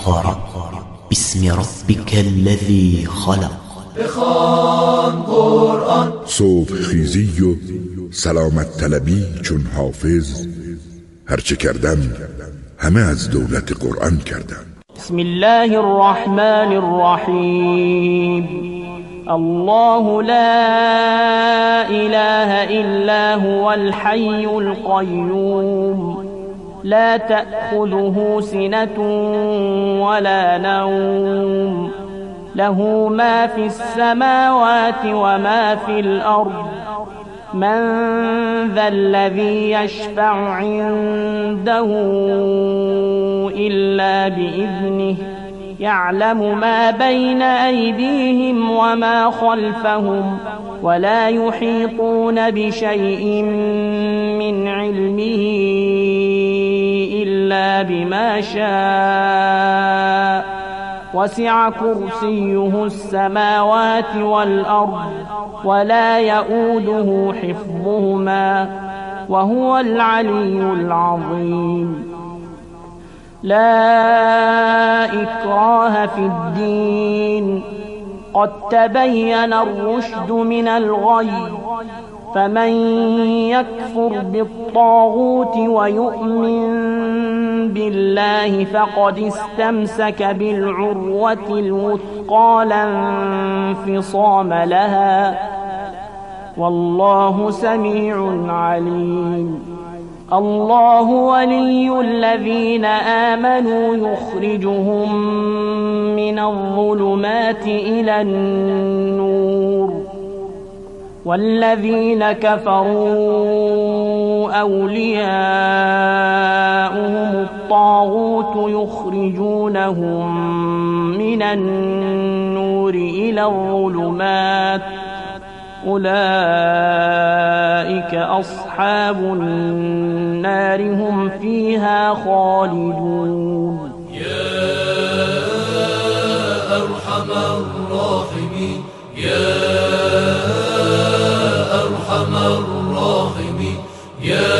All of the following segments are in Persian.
اقرأ باسم ربك الذي خلق. بخوان قرآن. صبح خیزی و سلامت طلبی چون حافظ، هرچه کردن همه از دولت قرآن کردن. بسم الله الرحمن الرحیم. الله لا اله الا هو الحي القيوم لا تأخذه سنة ولا نوم له ما في السماوات وما في الأرض من ذا الذي يشفع عنده إلا بإذنه يعلم ما بين أيديهم وما خلفهم ولا يحيطون بشيء من علمه إلا بما شاء وسع كرسيه السماوات والأرض ولا يؤوده حفظهما وهو العلي العظيم. لا إكراه في الدين قد تبين الرشد من الغي فمن يكفر بالطاغوت ويؤمن بالله فقد استمسك بالعروة الوثقى لا انفصام لها والله سميع عليم. الله ولي الذين آمنوا يخرجهم من الظلمات إلى النور والذين كفروا أولياؤهم الطاغوت يخرجونهم من النور إلى الظلمات أولئك أصحاب النار هم فيها خالدون. يا أرحم الراحمين يا أرحم الراحمين يا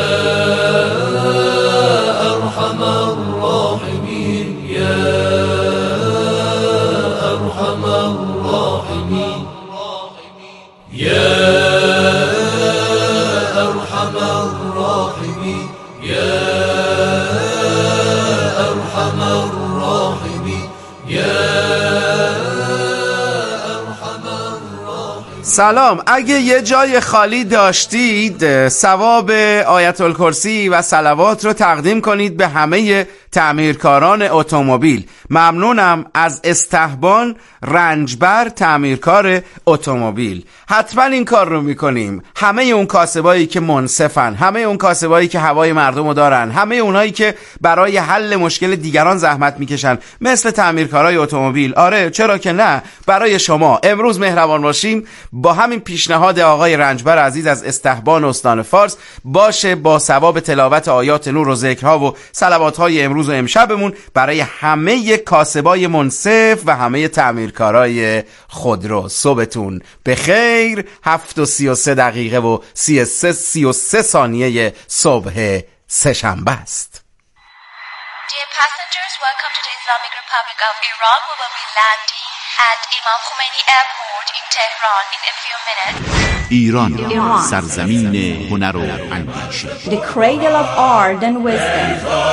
أرحم الراحمين يا أرحم الراحمين يا أرحم الراحمين يا أرحم الراحمين يا سلام. اگه یه جای خالی داشتید ثواب آیت الکرسی و صلوات رو تقدیم کنید به همه تعمیرکاران اتومبیل. ممنونم از استحبان رنجبر تعمیرکار اتومبیل. حتما این کار رو میکنیم. همه اون کاسبایی که منصفن، همه اون کاسبایی که هوای مردم رو دارن، همه اونایی که برای حل مشکل دیگران زحمت میکشن مثل تعمیرکارای اتومبیل. آره چرا که نه، برای شما امروز مهربان باشیم با همین پیشنهاد آقای رنجبر عزیز از استحبان استان فارس باشه با ثواب تلاوت آیات نور و ذکرها و صلوات‌های امروز و امشبمون برای همه کاسبای منصف و همه تعمیرکارای خودرو. صبحتون بخیر. 7:33 و 33 ثانیه صبح سه‌شنبه است. Dear passengers, welcome to the Islamic Republic of Iran. We will be landing at Imam Khomeini Airport in Tehran in a few minutes. ایران سرزمین هنر و اندیشه. The cradle of art and wisdom.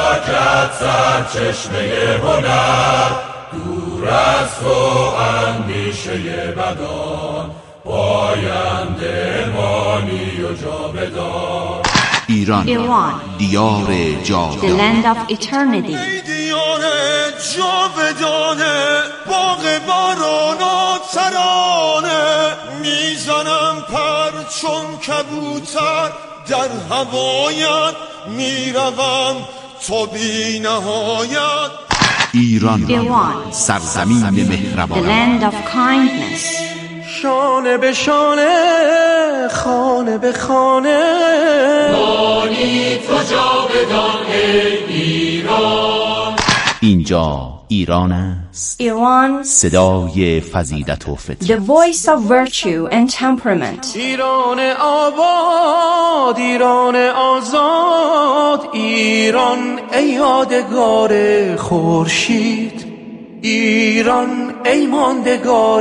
دور از تو اندیشه بدان پاینده مانی و جاودان. ایران دیار جاودان. The land of eternity. دیار جاودانه باغ باران ترانه میزنم پر چون کبوتر در هوایت میروم تا بی نهایت. ایران سرزمین مهربان. The land of kindness. شانه به شانه خانه به خانه مانی تو جاودان ایران. اینجا ایران است. Iran. صدای فضیلت و فطرت. The voice of virtue and temperament. ایران آباد، ایران آزاد، ایران ای یادگار خورشید. ایران ای ماندگار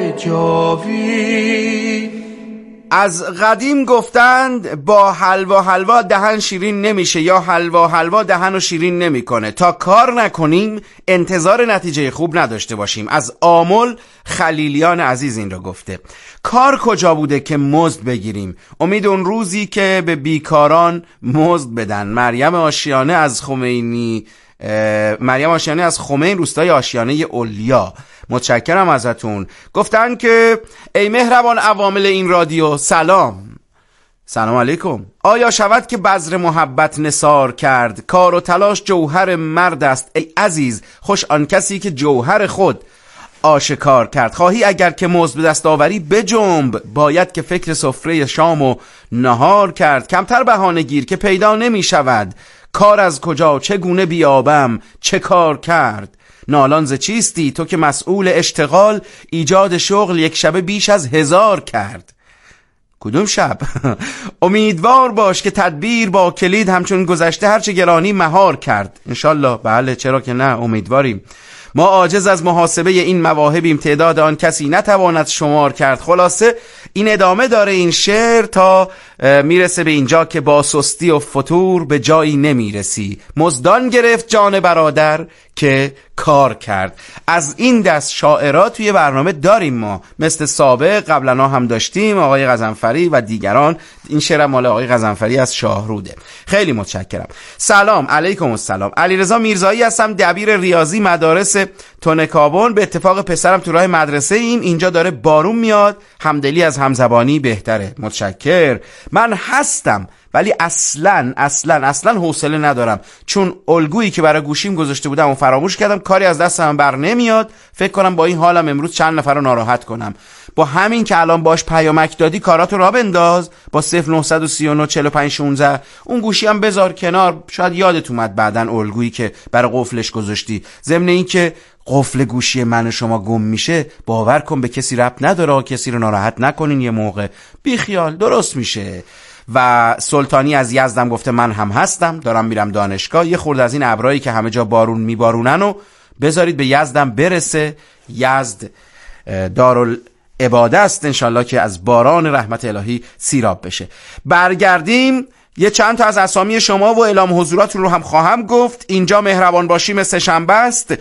جاوید. از قدیم گفتند با حلوا دهن شیرین نمیشه یا حلوا دهن رو شیرین نمیکنه. تا کار نکنیم انتظار نتیجه خوب نداشته باشیم. از آمل خلیلیان عزیز این رو گفته. کار کجا بوده که مزد بگیریم؟ امید اون روزی که به بیکاران مزد بدن. مریم آشیانه از خمین روستای آشیانه اولیا. متشکرم ازتون. گفتن که ای مهربان عوامل این رادیو، سلام علیکم. آیا شود که بذر محبت نثار کرد؟ کار و تلاش جوهر مرد است ای عزیز، خوش آن کسی که جوهر خود آشکار کرد. خواهی اگر که مزد به دست آوری بجنب، باید که فکر سفره شام و نهار کرد. کمتر بهانه گیر که پیدا نمی شود، کار از کجا چگونه بیابم چه کار کرد. نالان ز چیستی تو که مسئول اشتغال، ایجاد شغل یک شبه بیش از 1000 کرد. کدوم شب؟ امیدوار باش که تدبیر با کلید همچون گذشته هرچه گرانی مهار کرد. انشالله. بله چرا که نه، امیدواریم. ما عاجز از محاسبه این مواهبیم، تعداد آن کسی نتواند شمار کرد. خلاصه این ادامه داره این شعر تا میرسه به اینجا که با سستی و فتور به جایی نمیرسی، مزدان گرفت جان برادر که کار کرد. از این دست شاعرات توی برنامه داریم ما، مثل سابق قبلا هم داشتیم، آقای غضنفری و دیگران. این شعر مال آقای غضنفری از شاهروده. خیلی متشکرم. سلام علیکم. السلام. علیرضا میرزایی هستم، دبیر ریاضی مدارس تونکابون. به اتفاق پسرم تو راه مدرسه ایم، اینجا داره بارون میاد، همدلی از همزبانی بهتره. متشکر. من هستم ولی اصلا حوصله ندارم، چون الگویی که برای گوشیم گذاشته بودم و فراموش کردم. کاری از دستم بر نمیاد. فکر کنم با این حالم امروز چند نفر رو ناراحت کنم. با همین که الان باش پیامک دادی کاراتو را بنداز با 0939 45 16. اون گوشی هم بذار کنار، شاید یادت اومد بعدن الگویی که برای قفلش گذاشتی. ضمن این که قفل گوشی من و شما گم میشه، باور کن به کسی ربط نداره، کسی رو ناراحت نکنین. یه موقع بی خیال درست میشه. و سلطانی از یزدم گفته من هم هستم، دارم میرم دانشگاه. یه خورده از این ابرایی که همه جا بارون میبارونن و بذارید به یزدم برسه. یزد دارالعباده است، انشالله که از باران رحمت الهی سیراب بشه. برگردیم. یه چند تا از اسامی شما و اعلام حضوراتون رو هم خواهم گفت. اینجا مهربان باشی مثل شنبه است.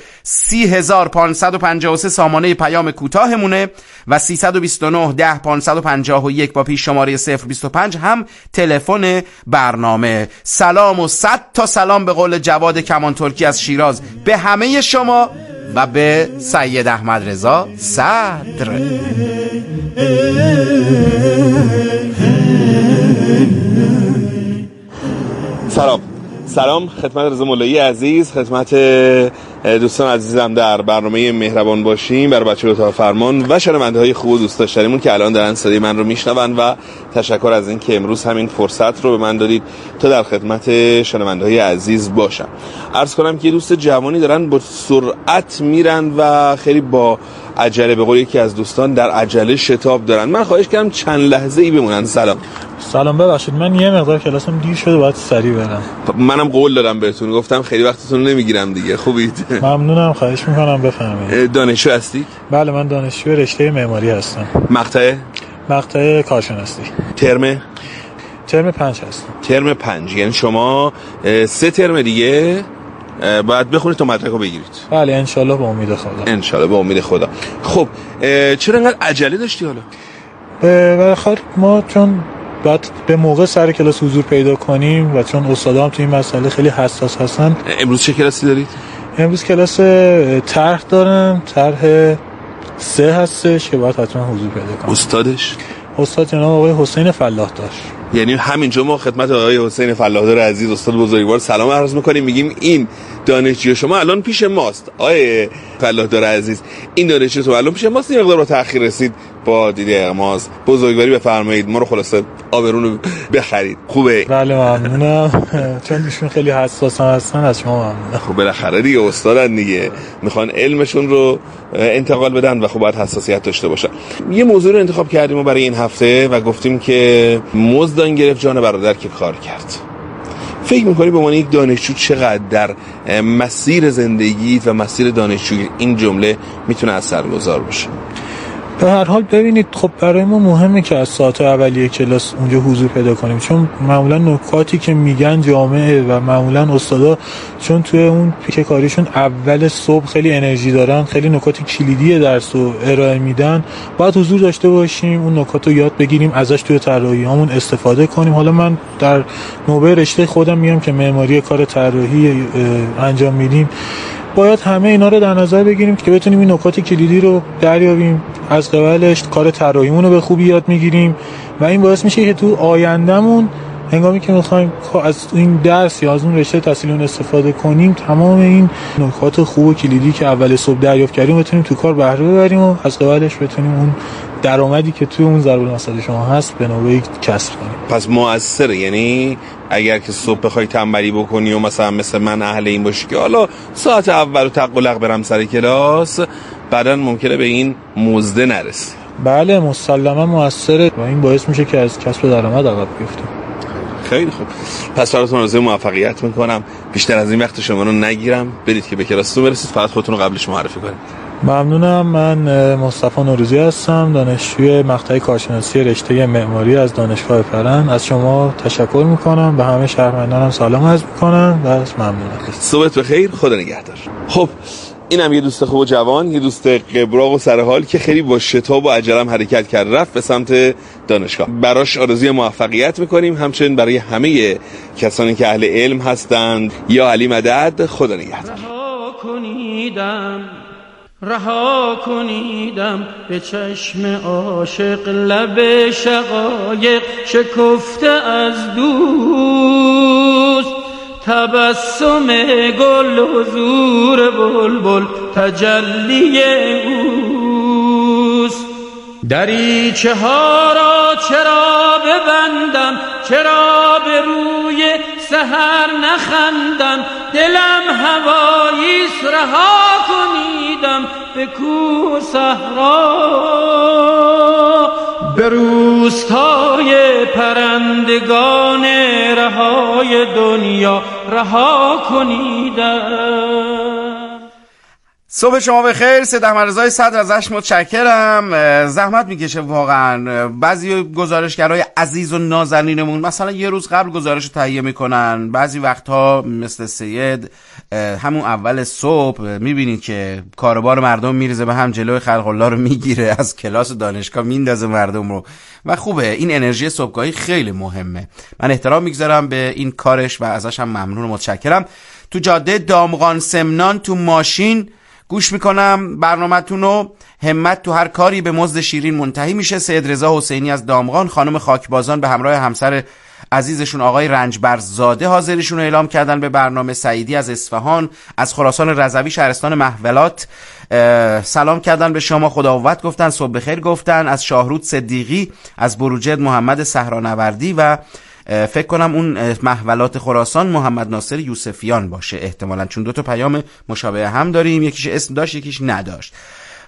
30553 سامانه پیام کوتاهمونه و 329 10 551 با پیش شماره 025 هم تلفن برنامه. سلام و 100 تا سلام به قول جواد کمان ترکی از شیراز به همه شما و به سید احمد رضا صدر. سلام خدمت رضا مولایی عزیز، خدمت دوستان عزیزم در برنامه مهربان باشیم، برای بچه اتاق فرمان و شنونده‌های خوب و دوست داشتنیمون که الان دارن صدای من رو میشنون. و تشکر از این که امروز همین فرصت رو به من دادید تا در خدمت شنونده‌های عزیز باشم. عرض کنم که دوست جوانی دارن با سرعت میرن و خیلی با عجله، به قول یکی از دوستان در عجله شتاب دارن. من خواهش کردم چند لحظه ای بمونن. سلام ببخشید من یه مقدار کلاسم دیر شده، باید سریع برم. منم قول دادم بهتون، گفتم خیلی وقتتون نمیگیرم دیگه. خوبید؟ ممنونم، خواهش میکنم. بفرمایید. دانشجو هستی؟ بله من دانشجو رشته معماری هستم. مقطع کارشناسی. ترم 5 هستم. ترم 5 یعنی شما 3 ترم دیگه باید بخونید تا مدرک رو بگیرید. بله انشالله به امید خدا. خب چرا انقدر عجله داشتی حالا؟ بخاطر ما چون باید به موقع سر کلاس حضور پیدا کنیم و چون استادام تو این مسئله خیلی حساس هستن. امروز چه کلاسی دارید؟ امروز کلاس طرح دارم، طرح 3 هستش که باید حتما حضور پیدا کنم. استاد جناب آقای حسین فلاح داشت. یعنی همینجا ما خدمت آقای حسین فلاحدار عزیز استاد بزرگوار سلام عرض می‌کنیم، میگیم این دانشجو شما الان پیش ماست. آقای فلاحدار عزیز این دانشجو تو الان پیش ماست، این مقدار با تأخیر رسید، با دیده اغماز بزرگواری بفرمایید، ما رو خلاصه آبرون بخرید. خوبه؟ بله ممنونم. چون ایشون خیلی حساس هستن از شما ممنونم. خب بالاخره دیگه استادن دیگه، میخوان علمشون رو انتقال بدن و خب باید حساسیت داشته باشن. یه موضوع رو انتخاب کردیم برای این هفته و گفتیم که مزدان گرفت جان برادر که کار کرد. فکر میکنی به عنوان یک دانشجو چقدر در مسیر زندگیت و مسیر دانشجویی این جمله میتونه اثرگذار باشه؟ به هر حال ببینید، خب برای ما مهمه که از ساعت اولیه کلاس اونجا حضور پیدا کنیم، چون معمولا نکاتی که میگن جامعه و معمولا استادا چون توی اون پیک کاریشون اول صبح خیلی انرژی دارن، خیلی نکات کلیدی درس رو ارائه میدن، باید حضور داشته باشیم، اون نکات رو یاد بگیریم، ازش توی طراحی‌هامون استفاده کنیم. حالا من در نوبه رشته خودم میگم که معماری کار طراحی انجام میدیم، باید همه اینا رو در نظر بگیریم که بتونیم این نکات کلیدی رو دریابیم، از قبلش کار طراحیمون رو به خوبی یاد میگیریم و این باعث میشه که تو آیندهمون هنگامی که میخوایم از این درس یا از اون رشته تحصیلیمون استفاده کنیم، تمام این نکات خوب و کلیدی که اول صبح دریافت کردیم بتونیم تو کار بهره ببریم و از قبلش بتونیم اون درآمدی که توی اون ضرب المثل شما هست به نوبه کسب کنیم. پس مؤثره، یعنی اگر که صبح بخوای تنبلی بکنی و مثل من اهل این باشی که حالا ساعت اول تق و لق برم سر کلاس، بعدن ممکنه به این مزده نرسی. بله مسلما مؤثره و این باعث میشه که از کسب درآمد عقب بیفتیم. خیلی خوب، پس براتون آرزوی موفقیت میکنم. بیشتر از این وقت شما رو نگیرم، برید که به کلاستون برسید. فقط خودتون رو قبلش معرفی کنید. ممنونم. من مصطفی نوروزی هستم، دانشجوی مقطع کارشناسی رشته معماری از دانشگاه پرند. از شما تشکر میکنم، به همه شهروندانم سلام عرض میکنم و ممنونم. صبحت بخیر، خدا نگهدار. خب اینم یه دوست خوب و جوان، یه دوست قبراق و سرحال که خیلی با شتاب و عجله حرکت کرد، رفت به سمت دانشگاه. براش آرزوی موفقیت میکنیم، همچنین برای همه کسانی که اهل علم هستند. یا علی مدد، خدا نگهدار. رها کنیدم به چشم عاشق، لب شقایق شکفته از دوست، تبسم گل حضور بلبل تجلی اوست. دریچه ها را چرا ببندم، چرا به روی سحر نخندم، دلم هواییست رها کنیدم به کوه صحرا، به روستای پرندگان رهای دنیا رها کنیدم. صبح شما بخیر. سید احمد رضای صدر ازش متشکرم. زحمت میکشه واقعا. بعضی گزارشگرای عزیز و نازنینمون مثلا یه روز قبل گزارش رو تهیه میکنن، بعضی وقتها مثل سید همون اول صبح میبینید که کاروبار مردم میریزه به هم، جلوی خلق الله رو میگیره، از کلاس دانشگاه میندازه مردم رو و خوبه. این انرژی صبحگاهی خیلی مهمه. من احترام میگذارم به این کارش و ازش هم ممنون و متشکرم. تو جاده دامغان سمنان تو ماشین گوش میکنم برنامه‌تون رو. همت تو هر کاری به مزد شیرین منتهی میشه. سید رضا حسینی از دامغان، خانم خاکبازان به همراه همسر عزیزشون آقای رنجبرزاده حاضریشون رو اعلام کردن به برنامه. سعیدی از اصفهان، از خراسان رضوی شهرستان محولات سلام کردن به شما، خداوت گفتن، صبح بخیر گفتن. از شاهرود صدیقی، از بروجرد محمد صحرانوردی و فکر کنم اون محولات خراسان محمد ناصر یوسفیان باشه احتمالاً، چون دو تا پیام مشابه هم داریم، یکیش اسم داشت یکیش نداشت.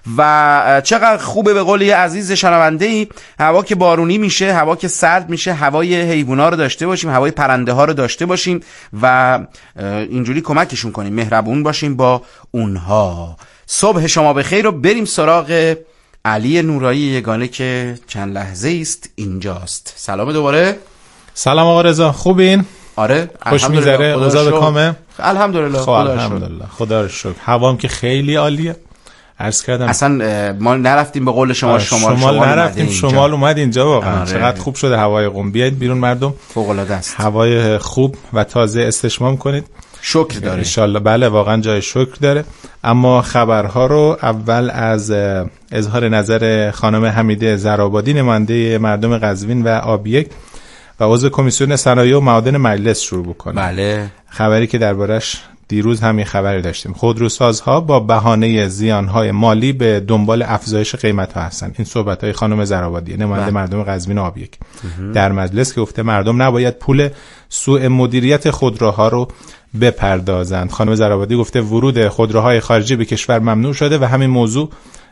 و چقدر خوبه به قول یه عزیز شنونده‌ای، هوا که بارونی میشه، هوا که سرد میشه، هوای حیوونا رو داشته باشیم، هوای پرنده ها رو داشته باشیم و اینجوری کمکشون کنیم، مهربون باشیم با اونها. صبح شما بخیر رو بریم سراغ علی نورایی یگانه که چند لحظه است اینجاست. سلام دوباره. سلام آقا رضا، خوبین؟ آره خوش میذاره، اوضاع به کامه؟ الحمدلله. خدا رو شکر. هوام که خیلی عالیه. عرض کردم اصلا ما نرفتیم به قول شما شمال نرفتیم، شمال اومد اینجا واقعا. چقدر خوب شده هوای قم. بیاید بیرون مردم، فوق العاده است. هوای خوب و تازه استشمام کنید. شکر داره ان شاءالله. بله واقعا جای شکر داره. اما خبرها رو اول از اظهار نظر خانم حمیده زرآبادی، نماینده مردم قزوین و آبیک و عضو کمیسیون صنایع و معادن مجلس شروع بکنیم. بله. خبری که دربارش دیروز هم یه خبری داشتیم. خودروسازها با بهانه زیانهای مالی به دنبال افزایش قیمت‌ها هستن. این صحبت‌های خانم زرآبادی، نماینده مردم قزوین و آبیک در مجلس، که گفته مردم نباید پول سوء مدیریت خودروها رو بپردازند. خانم زرآبادی گفته ورود خودروهای خارجی به کشور ممنوع شده و همین موضوع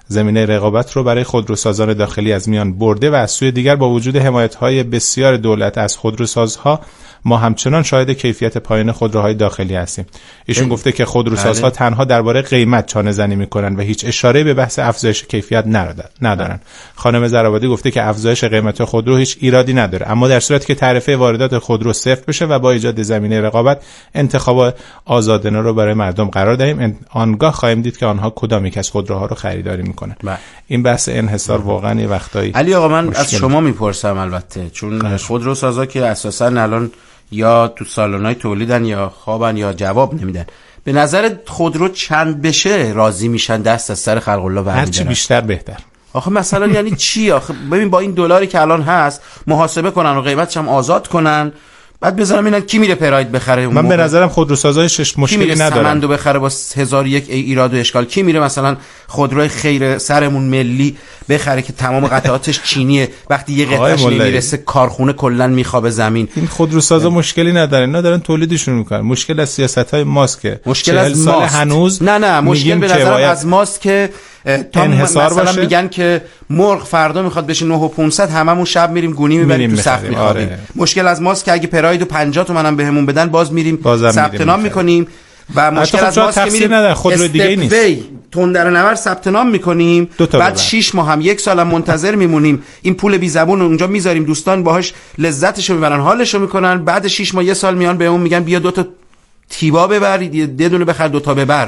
زمینه رقابت رو برای خودروسازان داخلی از میان برده و از سوی دیگر با وجود حمایت‌های بسیار دولت از خودروسازها ما همچنان شاهد کیفیت پایین خودروهای داخلی هستیم. ایشون گفته که خودروسازها تنها درباره قیمت چانه زنی میکنن و هیچ اشاره به بحث افزایش کیفیت ندارن. خانم زرابادی گفته که افزایش قیمت خودرو هیچ ایرادی نداره، اما در صورتی که تعرفه واردات خودرو صفر بشه و با ایجاد زمینه رقابت انتخاب آزادانه رو برای مردم قرار دهیم، آنگاه خواهیم دید که آنها کدام یک از خودروها رو خریداری میکنن. این بحث انحصار واقعا یه وقتایی علی آقا من از شما میپرسم، البته چون خودروسازا که اساسا الان یا تو سالن‌های تولیدن یا خوابن یا جواب نمیدن، به نظر خودرو چند بشه راضی میشن دست از سر خلق الله برمی‌دارن؟ هرچی بیشتر بهتر. آخه مثلا یعنی چی؟ آخه ببین با این دلاری که الان هست محاسبه کنن و قیمتش هم آزاد کنن، بعد بذارم اینا کی میره پراید بخره؟ من به نظرم خودروسازای مشکلی نداره. کی میره سمندو بخره با 1001 ایراد و اشکال؟ کی میره مثلا خودروی خیر سرمون ملی بخره که تمام قطعاتش چینیه، وقتی یه قطعهش نمیرسه کارخونه کلا میخوابه زمین؟ این خودروسازا مشکلی ندارن، ندارن تولیدشون میکنن. مشکل از سیاست‌های ماست که مشکل از ماست. هنوز نه مشکل به نظرم از ماست که تا مثلا باشه. میگن که مرغ فردا میخواد بشه 9500 هممون شب میریم گونی میبریم تو سقف میخوابیم. مشکل از ماست که اگه پراید و 50 تومن بهمون بدن باز میریم ثبت نام میکنیم و مشکل از ماست که میریم خودرو دیگه نیست تندر نور ثبت نام میکنیم، بعد 6 ماه هم 1 سال هم منتظر میمونیم، این پول بی زبون اونجا میذاریم، دوستان باهاش لذتشو میبرن حالشو میکنن، بعد 6 ماه 1 سال میان بهمون میگن بیا 2 تا تیبا ببر، یه دونه بخر 2 تا ببر.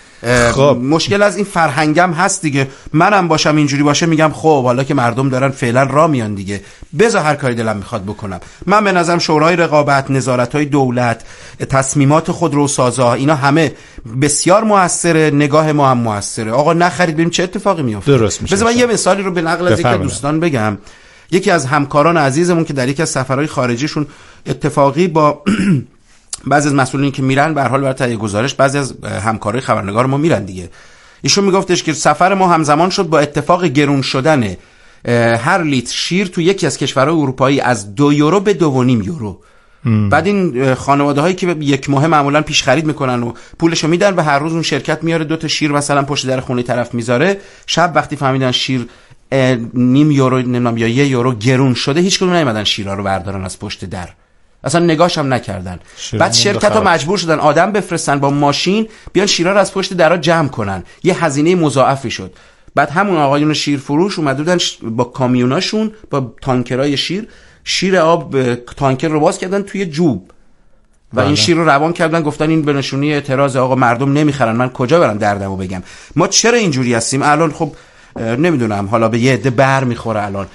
خب مشکل از این فرهنگم هست دیگه. منم باشم اینجوری باشه میگم خب حالا که مردم دارن فعلا راه میان دیگه، بذار هر کاری دلم میخواد بکنم. من به نظرم شورای رقابت، نظارت‌های دولت، تصمیمات خودروسازا اینا همه بسیار موثره، نگاه ما هم موثره. آقا نخرید ببین چه اتفاقی میفته. درست میشه. بذار من یه مثالی رو به نقل از یک دوستان بگم. یکی از همکاران عزیزمون که در یکی از سفرهای خارجیشون اتفاقی با بعضی از مسئولین که میرن به هر حال برای تهیه گزارش، بعضی از همکارای خبرنگار ما میرن دیگه، ایشون میگفتش که سفر ما همزمان شد با اتفاق گرون شدن هر لیتر شیر تو یکی از کشورهای اروپایی از 2 یورو به 2.5 یورو. بعد این خانواده هایی که 1 ماه معمولا پیش خرید میکنن و پولشو میدن و هر روز اون شرکت میاره 2 تا شیر مثلا پشت در خونه طرف میذاره، شب وقتی فهمیدن شیر 0.5 یورو نمیدونم یا 1 یورو گرون شده، هیچ کدوم نمیدن شیرها رو بردارن از پشت در، اصلا نگاش هم نکردن. بعد شرکت‌ها مجبور شدن آدم بفرستن با ماشین بیان شیرها رو از پشت درا جمع کنن، یه هزینه مضاعفی شد. بعد همون آقایون شیر فروش اومده بودن با کامیوناشون با تانکرای شیر آب تانکر رو باز کردن توی جوب و این شیر رو روان کردن، گفتن این به نشونی اعتراض آقا مردم نمیخرن، من کجا برم دردمو بگم؟ ما چرا اینجوری هستیم الان؟ خب نمیدونم، حالا به یه عده بر میخوره الان.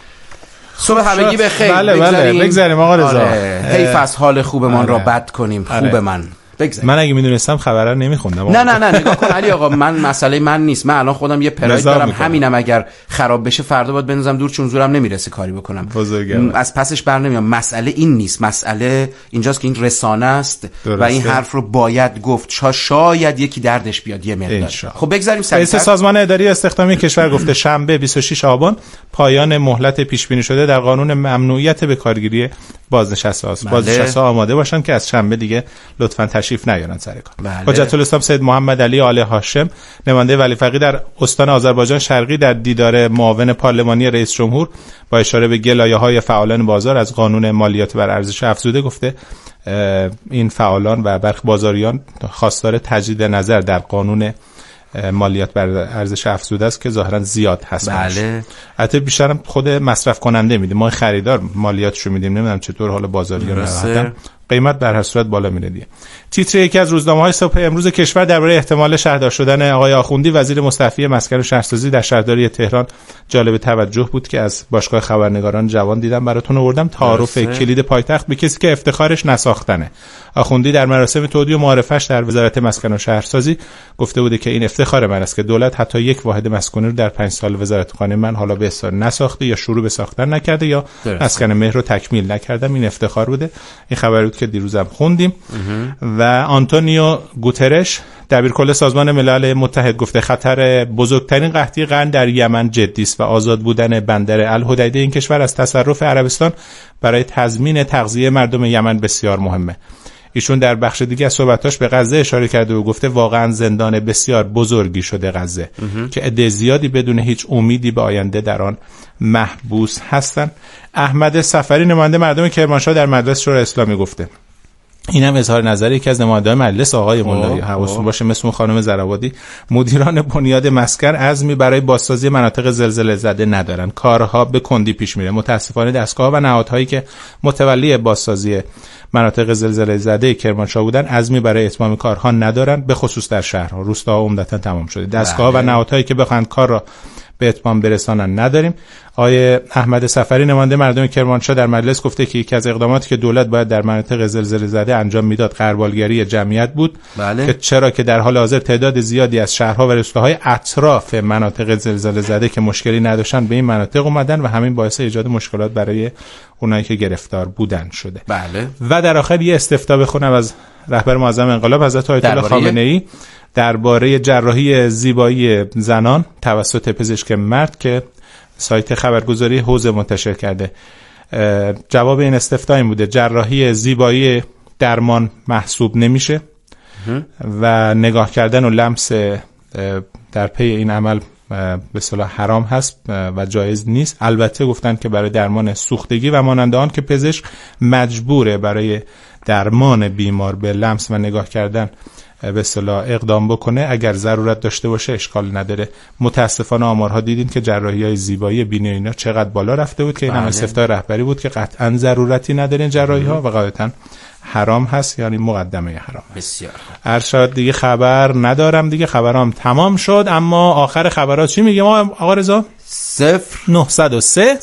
صبح همگی بخیر. بله بگذاریم آقا رضا. حیف از حال خوبمان را بد کنیم. خوب من بگذاریم. من اگه میدونستم خبرا نمیخوندم. نه نگاه کن علی آقا، من مسئله من نیست. من الان خودم یه پراید دارم، همینم اگر خراب بشه فردا باید بنزم دور چون زورم نمیرسه کاری بکنم. از پسش بر نمیام. مسئله این نیست، مسئله اینجاست که این رسانه است و این حرف رو باید گفت. شاید یکی دردش بیاد یه مقدار. خب بگذاریم رئیس سازمان اداری استخدامی کشور گفته شنبه 26 آبان پایان مهلت پیش بینی شده در قانون ممنوعیت به کارگیری بازنشسته است. بازنشسته آماده باشن که از شنبه دیگه لطفاً تشریف نیارن سر کار. حجت الاسلام سید محمد علی آل هاشم، نماینده ولی فقیه در استان آذربایجان شرقی، در دیدار معاون پارلمانی رئیس جمهور با اشاره به گلایه‌های فعالان بازار از قانون مالیات بر ارزش افزوده گفته این فعالان و برخی بازاریان خواستار تجدید نظر در قانون مالیات بر ارزش افزوده است که ظاهرا زیاد هست. بله. البته بیشترم خود مصرف کننده میده، ما خریدار مالیاتشو میدیم. نمیدونم چطور حال بازاریان راحتن، قیمت در هر صورت بالا میره دیگه. تیتر یکی از روزنامه‌های صبح امروز کشور درباره احتمال شهردار شدن آقای آخوندی وزیر مستعفی مسکن و شهرسازی در شهرداری تهران جالب توجه بود که از باشگاه خبرنگاران جوان دیدم براتون آوردم. تعارف کلید پایتخت به کسی که افتخارش نساختنه. آخوندی در مراسم تودیع و معرفش در وزارت مسکن و شهرسازی گفته بوده که این افتخار من است که دولت حتی یک واحد مسکونی رو در 5 سال وزارت خانه من حالا به اصرار نساخته یا شروع به ساختن نکرده یا مسکن مهر رو تکمیل نکردم. این افتخار بوده. این خبر بود که دیروزم خوندیم. و آنتونیو گوترش دبیرکل سازمان ملل متحد گفته خطر بزرگترین قحطی قرن در یمن جدی است و آزاد بودن بندر الحدیده این کشور از تصرف عربستان برای تضمین تغذیه مردم یمن بسیار مهمه. ایشون در بخش دیگه از صحبتاش به غزه اشاره کرده و گفته واقعا زندان بسیار بزرگی شده غزه که عده زیادی بدون هیچ امیدی به آینده در آن محبوس هستن. احمد صفری نماینده مردم کرمانشاه در مجلس شورای اسلامی گفته، اینم اظهار نظر یکی از نمایندگان مجلس آقای مولایی، حواستون باشه مثل خانم زرابادی، مدیران بنیاد مسکن عزمی برای بازسازی مناطق زلزله زده ندارن، کارها به کندی پیش میره. متاسفانه دستگاه و نهادهایی که متولی بازسازی مناطق زلزله زده کرمانشاه بودن عزمی برای اتمام کارها ندارن، به خصوص در شهرها. روستاها عمدتاً تمام شده. دستگاه و نهادهایی که بخواهند کار را به اتمام برسانن نداریم. آقای احمد صفری نماینده مردم کرمانشاه در مجلس گفته که یکی از اقداماتی که دولت باید در مناطق زلزله زده انجام میداد غربالگری جمعیت بود. که چرا که در حال حاضر تعداد زیادی از شهرها و روستاهای اطراف مناطق زلزله زده که مشکلی نداشتن به این مناطق اومدن و همین باعث ایجاد مشکلات برای اونایی که گرفتار بودن شده. و در آخر یه استفتاء بخونم از رهبر معظم انقلاب حضرت آیت الله خامنه‌ای درباره جراحی زیبایی زنان توسط پزشک مرد که سایت خبرگزاری حوزه منتشر کرده. جواب این استفتاء این بوده: جراحی زیبایی درمان محسوب نمیشه و نگاه کردن و لمس در پی این عمل به اصطلاح حرام هست و جایز نیست. البته گفتن که برای درمان سوختگی و مانند آن که پزشک مجبوره برای درمان بیمار به لمس و نگاه کردن به اصطلاح اقدام بکنه، اگر ضرورت داشته باشه اشکال نداره. متاسفانه آمارها دیدین که جراحی‌های زیبایی بینی اینا چقدر بالا رفته بود که این هم استفتاء رهبری بود که قطعاً ضرورتی نداره جراحی‌ها و قاعدتاً حرام هست، یعنی مقدمه حرام. بسیار ارشاد دیگه خبر ندارم، دیگه خبرام تمام شد. اما آخر خبرات چی میگه ما آقا رضا؟ 0903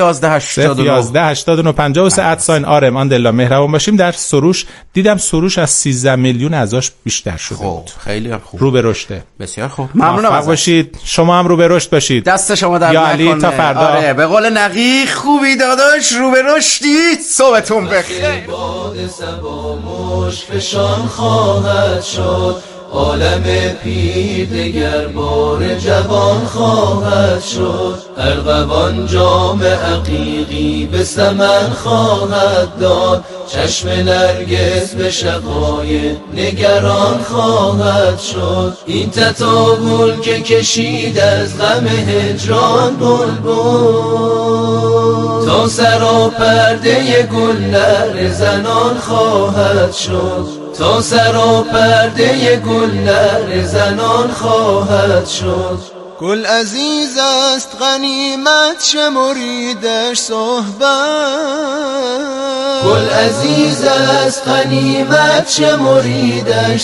011 53 آرم اندلا مهربان باشیم. در سروش دیدم سروش از 13 میلیون ازش بیشتر شده. خب خیلی خوب، رو به رشته. بسیار خوب، ممنونم باشید. شما هم رو به رشد باشید. دست شما در یا علی تا فردا. آره به قول نقی خوبی داداش، رو به رشدی. صبحتون بخیر. باد صبا مشفشان خواهد شد، عالم پیر دگر بار جوان خواهد شد. ارغوان جام عقیقی به سمن خواهد داد، چشم نرگس به شقای نگران خواهد شد. این تطاول که کشید از غم هجران بلبل، تا سرا پرده گل لعل زنان خواهد شد، تا سرا پرده گل لعل زنان خواهد شد. گل عزیز است غنیمت شمریدش صحبت، گل عزیز است غنیمت شمریدش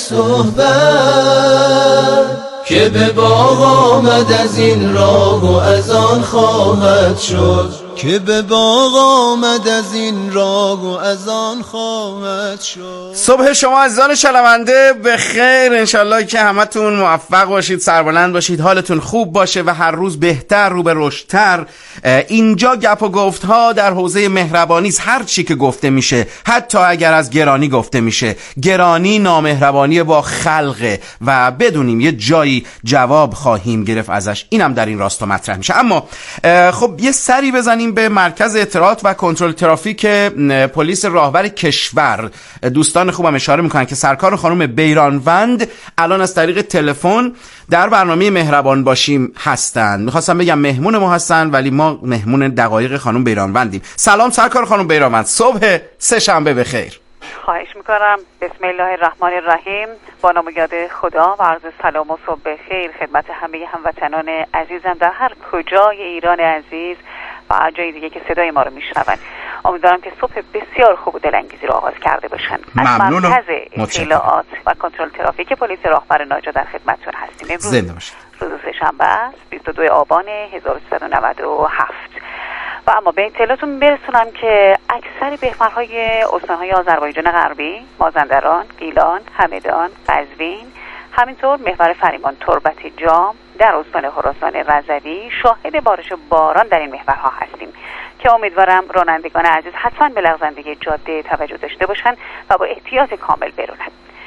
صحبت. که به باغ آمد از این راه و از آن خواهد شد، که به باغ آمد از این راه و از آن خواهد شد. صبح شما عزیزان شنونده به خیر، انشالله که همتون موفق باشید، سربلند باشید، حالتون خوب باشه و هر روز بهتر، رو به رشدتر. اینجا گپ و گفت ها در حوزه مهربانی است. هر چی که گفته میشه، حتی اگر از گرانی گفته میشه، گرانی نامهربانی با خلقه و بدونیم یه جایی جواب خواهیم گرفت ازش. اینم در این راستا مطرح میشه. اما خب یه سری بزنیم به مرکز اطلاعات و کنترل ترافیک پلیس راهور کشور. دوستان خوبم اشاره میکنن که سرکار خانم بیرانوند الان از طریق تلفن در برنامه مهربان باشیم هستن. میخواستم بگم مهمون ما هستن ولی ما مهمون دقایق خانم بیرانوندیم. سلام سرکار خانم بیرانوند، صبح سه شنبه بخیر. خواهش میکنم. بسم الله الرحمن الرحیم. با نام و یاد خدا و عرض سلام و صبح بخیر خدمت همه هموطنان عزیزم در هر کجای ایران عزیز و جای دیگه که صدای ما رو میشنون. امیدوارم که صبح بسیار خوب و دلانگیزی رو آغاز کرده باشن. از مرکز اطلاعات و کنترل ترافیک پلیس راهور ناجا در خدمتتون هستیم. امروز روز سه‌شنبه است، 22 آبان 1397. و اما به اطلاعتون برسونم که اکثر بهمرهای استانهای آذربایجان غربی، مازندران، گیلان، همدان، قزوین، همینطور محور فریمان، تربت جام در استان خراسان رضوی شاهد بارش باران در این محورها هستیم که امیدوارم رانندگان عزیز حتما به لغزندگی جاده توجه داشته باشن و با احتیاط کامل برونن.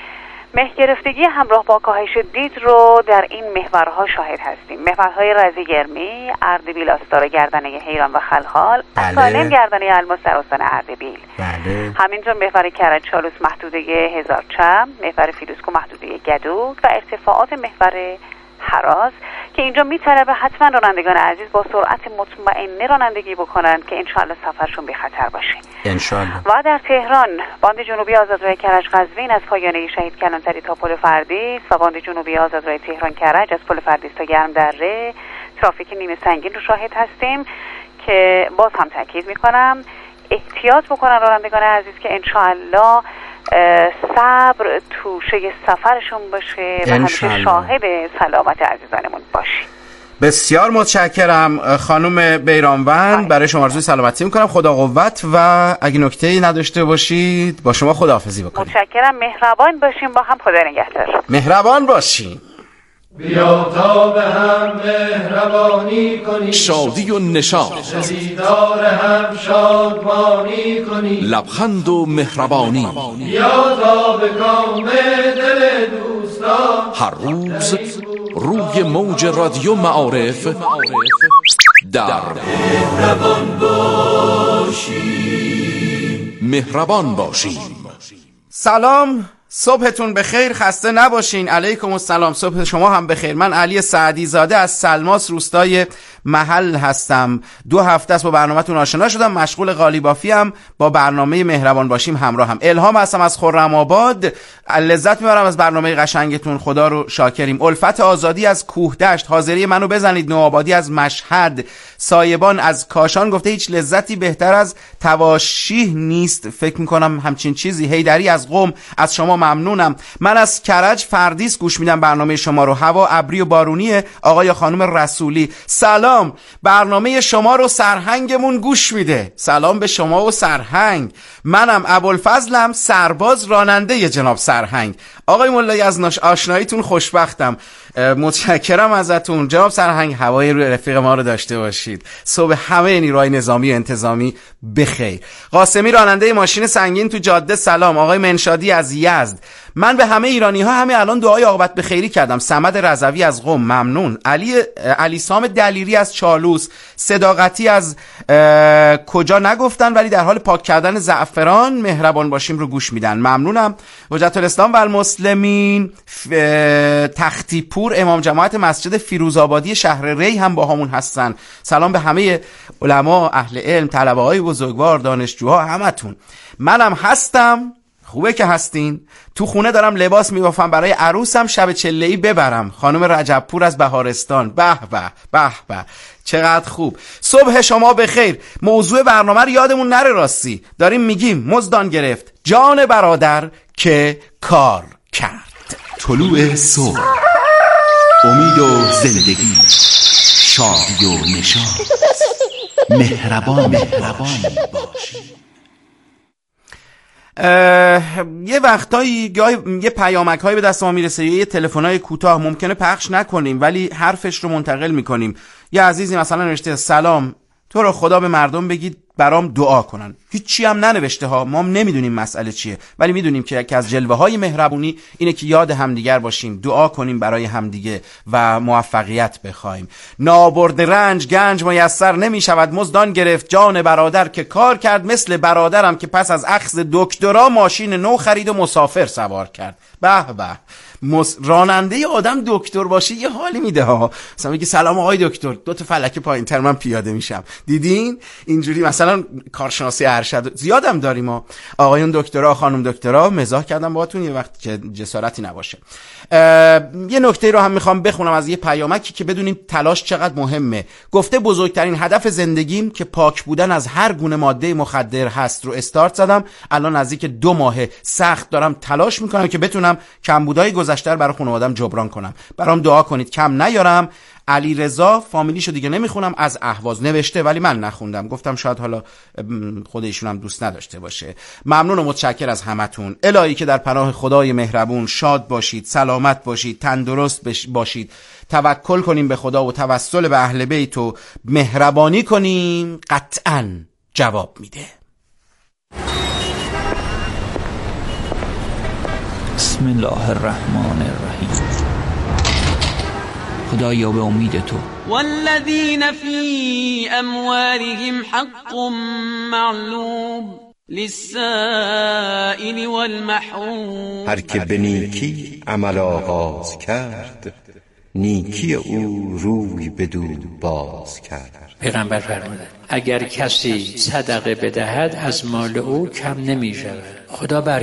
مه‌گرفتگی همراه با کاهش دید رو در این محورها شاهد هستیم. محورهای رزگرمی، اردبیل آستار گردنه حیران و خلخال، سالم گردنه الماس در استان اردبیل. بله. همینطور محور کرج چالوس محدوده هزار چم، محور فیروزکو محدوده گدوک و ارتفاعات محور هراز که اینجا میطلبه حتما رانندگان عزیز با سرعت مطمئنه رانندگی بکنن که انشالله سفرشون بی خطر باشه انشالله. و در تهران باند جنوبی آزادراه کرج قزوین از پایانه شهید کلانتری تا پل فردیس و باند جنوبی آزادراه تهران کرج از پل فردیس تا گرم دره ترافیک نیمه سنگین رو شاهد هستیم که باز هم تاکید میکنم احتیاط بکنن رانندگان عزیز که انشالله صبر توشه سفرشون باشه و همیشه شاهد سلامت عزیزانمون باشیم. بسیار متشکرم خانم بیرانوند، برای شما آرزوی سلامتی میکنم. خدا قوت و اگه نکته‌ای نداشته باشید با شما خداحافظی بکنیم. متشکرم. مهربان باشیم با هم. خدا نگهدار. مهربان باشیم. بیا تا به هم مهربانی کنیم، شادی و نشاط، دیدار هم شادمانی کنیم، لبخند و مهربانی. بیا تا به کام دل دوستان هر روز روی موج رادیو معارف در مهربان باشیم. مهربان باشیم. سلام، صبحتون بخیر، خسته نباشین. علیکم السلام، صبح شما هم بخیر. من علی سعدی زاده از سلماس روستای محل هستم. 2 هفته است با برنامه‌تون آشنا شدم. مشغول قالیبافی ام، با برنامه مهربان باشیم همراه هم. الهام هستم از خرم آباد، لذت میبرم از برنامه قشنگتون، خدا رو شاکریم. الفت آزادی از کوهدشت، حاضری منو بزنید. نوآبادی از مشهد، سایبان از کاشان گفته هیچ لذتی بهتر از تواشیح نیست، فکر میکنم همچین چیزی. هیدری از قم، از شما ممنونم. من از کرج فردیس گوش میدم برنامه شما رو. هوا ابری و بارونیه. آقای خانم رسولی سلام، برنامه شما رو سرهنگمون گوش میده. سلام به شما و سرهنگ. منم ابوالفضلم، سرباز راننده جناب سرهنگ. آقای مولایی از آشناییتون خوشبختم، متشکرم ازتون. جناب سرهنگ هوای رفیق ما رو داشته باشید. صبح همه نیروهای نظامی و انتظامی بخیر. قاسمی راننده ماشین سنگین تو جاده سلام. آقای منشادی از یزد، من به همه ایرانی ها همه الان دعای عاقبت به خیری کردم. صمد رضوی از قم ممنون. علی سام دلیری از چالوس، صداقتی از کجا نگفتن ولی در حال پاک کردن زعفران مهربان باشیم رو گوش میدن، ممنونم. حجت الاسلام و المسلمین تختی پور امام جماعت مسجد فیروزآبادی شهر ری هم با همون هستن. سلام به همه علما، اهل علم، طلبه های بزرگوار، دانشجوها، همتون. منم هستم. خوبه که هستین. تو خونه دارم لباس میبافم برای عروسم شب چله‌ای ببرم. خانم رجب پور از بهارستان. به به به به، چقدر خوب. صبح شما بخیر. موضوع برنامه رو یادمون نره، راستی داریم میگیم مزدان گرفت جان برادر که کار کرد. طلوع صبح، امید و زندگی، شادی و نشاط، مهربان باشی. یه وقتایی یه پیامک هایی به دست ما میرسه، یه تلفن‌های کوتاه ممکنه پخش نکنیم ولی حرفش رو منتقل میکنیم. یه عزیزی مثلا نوشته سلام، تو رو خدا به مردم بگید برام دعا کنن. هیچی هم ننوشته ها، ما هم نمیدونیم مسئله چیه ولی میدونیم که یکی از جلوه های مهربونی اینه که یاد همدیگر باشیم، دعا کنیم برای همدیگه و موفقیت بخوایم. نابرد رنج گنج میسر نمیشود، مزدان گرفت جان برادر که کار کرد. مثل برادرم که پس از اخذ دکترا ماشین نو خرید و مسافر سوار کرد. به به، راننده آدم دکتر باشه یه حالی میده ها. مثلا میگه سلام آقای دکتر، 2 تا فلک پایین‌تر من پیاده میشم. دیدین اینجوری مثلا کارشناسی ارشد زیادم داریم ما. آقایون دکترا، خانم دکترا، مزاح کردم باهاتون یه وقت که جسارتی نباشه. یه نکته رو هم میخوام بخونم از یه پیامکی که بدونیم تلاش چقدر مهمه. گفته بزرگترین هدف زندگیم که پاک بودن از هر گونه ماده مخدر هست رو استارت زدم. الان نزدیک 2 ماه سخت دارم تلاش میکنم که بتونم کمبودهای گذشته رو برای خانواده‌ام جبران کنم. برام دعا کنید کم نیارم. علی رضا فامیلیشو دیگه نمیخونم، از اهواز نوشته ولی من نخوندم، گفتم شاید حالا خود ایشون هم دوست نداشته باشه. ممنون و متشکر از همتون. الهی که در پناه خدای مهربون شاد باشید، سلامت باشید، تندرست باشید. توکل کنیم به خدا و توسل به اهل بیت و مهربانی کنیم، قطعاً جواب میده. بسم الله الرحمن الرحیم. خدایا به امید تو. والذین فی اموالهم حق معلوم للسائل والمحروم. هر که به نیکی عمل آغاز کرد، نیکی او روی بدو باز کرد. پیغمبر فرمودند اگر کسی صدقه بدهد از مال او کم نمی شود. خدا